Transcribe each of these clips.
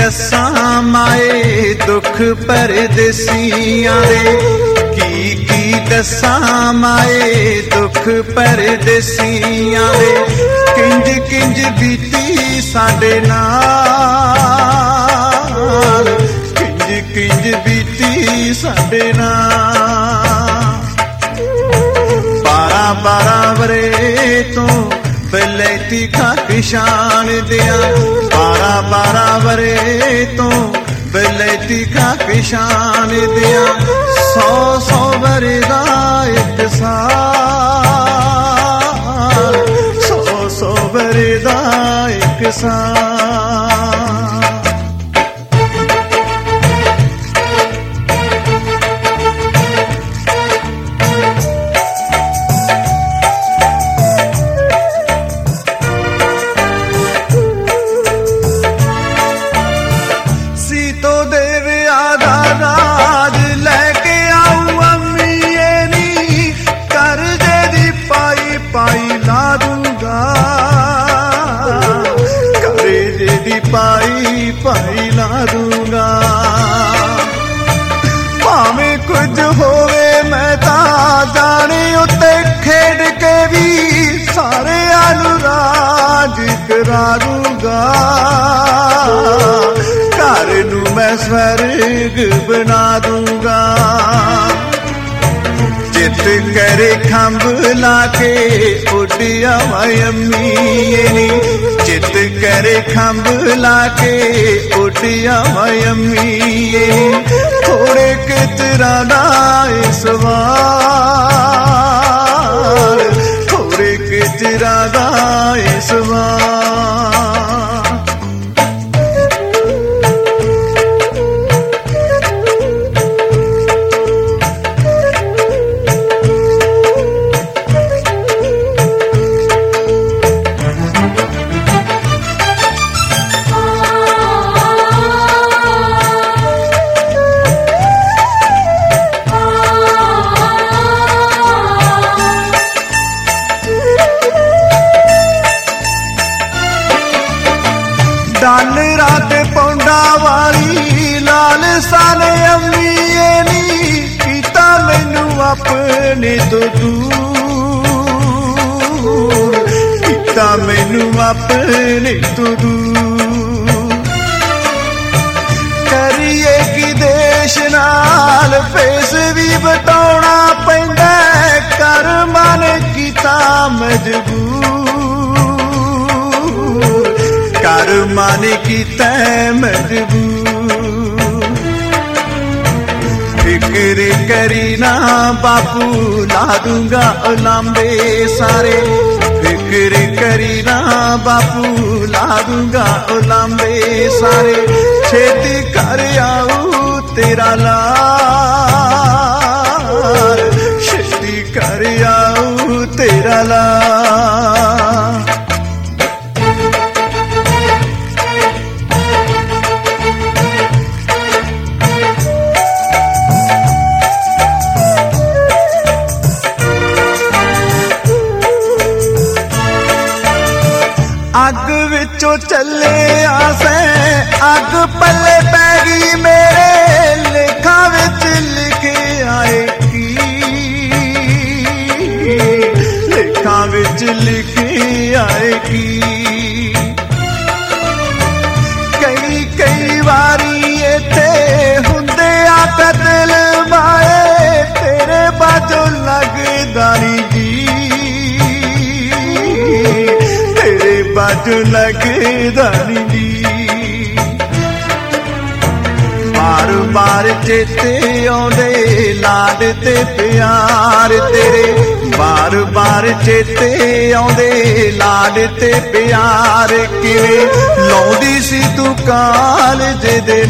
ਦੱਸਾਂ ਮਾਏ ਦੁੱਖ ਪਰਦੇਸੀਆਂ ਦੇ, ਕੀ ਦੱਸਾਂ ਮਾਏ ਦੁੱਖ ਪਰਦੇਸੀਆਂ ਦੇ। ਕਿੰਜ ਕਿੰਜ ਬੀਤੀ ਸਾਡੇ ਨਾਲ, ਕਿੰਜ ਕਿੰਜ ਬੀਤੀ ਸਾਡੇ ਨਾਲ। 12 ਵਰੇ ਤੋਂ ਬਲੈਤੀ ਖਾਕ ਸ਼ਾਨ ਦਿਆਂ, 12 ਵਰੇ ਤੋਂ ਬਲੈਤੀ ਖਾਕ ਸ਼ਾਨ ਦਿਆਂ। 100 ਵਰੇ ਦਾ ਇੱਕ ਸਾਲ, 100 ਵਰੇ ਦਾ ਇੱਕ ਸਾਲ। ਪਾਈ ਲਾ ਦੂੰਗਾ। ਭਾਵੇਂ ਕੁਝ ਹੋਵੇ ਮੈਂ ਤਾਂ ਜਾਣੇ ਉੱਤੇ ਖੇਡ ਕੇ ਵੀ ਸਾਰਿਆਂ ਨੂੰ ਰਾਜ ਕਰਾ ਦੂੰਗਾ। ਘਰ ਨੂੰ ਮੈਂ ਸਵਰਗ ਬਣਾ ਦੂੰਗਾ। ਜਿੱਤ ਕਰੇ ਖੰਭ ਲਾ ਕੇ ਉੱਡਿਆ ਅੰਮੀ ਨੀ, ਜਿੱਤ ਕਰੇ ਖੰਭ ਲਾ ਕੇ ਉੱਡਿਆ ਅੰਮੀ। ਥੋੜੇ ਕਿਤਰਾ ਦਾ ਸਵਾਲ, ਥੋੜੇ ਕਿਤਰਾ ਦਾ ਸਵਾਲ। ਡਾਲਰਾਂ ਤੇ ਪੌਂਡਾ ਵਾਲੀ ਲਾਲ ਸਾਨੇ ਅੰਮੀਏ ਨੀ, ਕੀਤਾ ਮੈਨੂੰ ਆਪਣੇ ਤੋਂ ਦੂਰ, ਕੀਤਾ ਮੈਨੂੰ ਆਪਣੇ ਤੋਂ ਦੂਰ। ਕਰੀਏ ਕਿ ਦੇਸ਼ ਨਾਲ ਫੇਸ ਵੀ ਬਟਾਉਣਾ ਪੈਂਦਾ, ਕਰਮਾਂ ਨੇ ਕੀਤਾ ਮਜਬੂਰ, ਕਰਮਾਂ ਨੇ ਕੀਤਾ ਮਜਬੂਰ। ਫਿਕਰ ਕਰੀ ਨਾ ਬਾਪੂ ਲਾ ਦੂੰਗਾ ਉਲਾਂਬੇ ਸਾਰੇ, ਫਿਕਰ ਕਰੀ ਨਾ ਬਾਪੂ ਲਾ ਦੂੰਗਾ ਉਲਾਂਬੇ ਸਾਰੇ। ਛੇਤੀ ਕਰ ਆਊ ਤੇਰਾ ਲਾਲ, ਛੇਤੀ ਕਰ ਆਊ ਤੇਰਾ ਲਾਲ। ਅੱਗ ਵਿੱਚੋਂ ਚੱਲੇ ਆਸੈ ਅੱਗ ਪੱਲੇ ਪੈ ਗਈ ਮੇਰੇ, ਲੇਖਾਂ ਵਿੱਚ ਲਿਖੇ ਆਏ ਕੀ, ਲੇਖਾਂ ਵਿੱਚ ਲਿਖੇ ਆਏ ਕੀ। ਕਈ ਵਾਰੀ ਇੱਥੇ ਹੁੰਦੇ ਆ ਕਤਲ ਮਾਏ, ਤੇਰੇ ਬਾਝੋਂ ਲੱਗਦਾ ਨੀ ਜੀ, ਤੇਰੇ ਬਾਝੋਂ ਲੱਗਦਾ ਨੀ ਜੀ। ਬਾਰ ਚੇਤੇ ਆਉਂਦੇ ਲਾਡ ਤੇ ਪਿਆਰ ਤੇਰੇ, ਬਾਰ ਚੇਤੇ ਆਉਂਦੇ ਲਾਡ ਤੇ ਪਿਆਰ। ਕਿਵੇਂ ਲਾਉਂਦੀ ਸੀ ਤੂੰ ਕਾਲਜ ਦੇ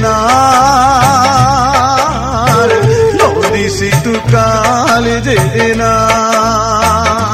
ਨਾਲ, ਲਾਉਂਦੀ ਸੀ ਤੂੰ ਕਾਲਜ ਦੇ ਨਾਲ।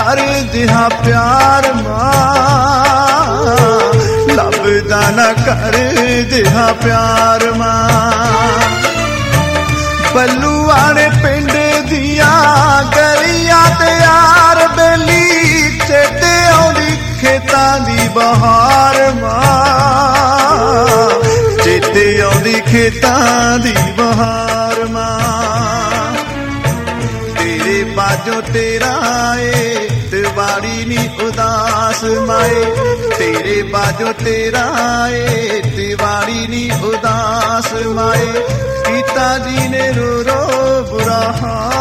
ਕਰ ਜਿਹਾ ਪਿਆਰ ਮਾਂ, ਲੱਭਦਾ ਨਾ ਕਰ ਜਿਹਾ ਪਿਆਰ ਮਾਂ। ਬੱਲੂਆਣੇ ਪਿੰਡ ਦੀਆਂ ਗਲੀਆਂ ਤੇ ਯਾਰ ਬੇਲੀ, ਚੇਤੇ ਆਉਂਦੀ ਖੇਤਾਂ ਦੀ ਬਹਾਰ ਮਾਂ, ਚੇਤੇ ਆਉਂਦੀ ਖੇਤਾਂ ਦੀ ਬਹਾਰ ਮਾਂ। ਤੇਰੇ ਬਾਝੋਂ ਤੇਰਾ ਏ ਦਿਵਾਲੀ ਨੀ ਉਦਾਸ ਮਾਏ, ਤੇਰੇ ਬਾਝੋਂ ਤੇਰਾ ਏ ਦਿਵਾਲੀ ਨੀ ਉਦਾਸ ਮਾਏ। ਪਿਤਾ ਜੀ ਨੇ ਰੋ ਰੋ ਬੁਰਾ ਹਾਲ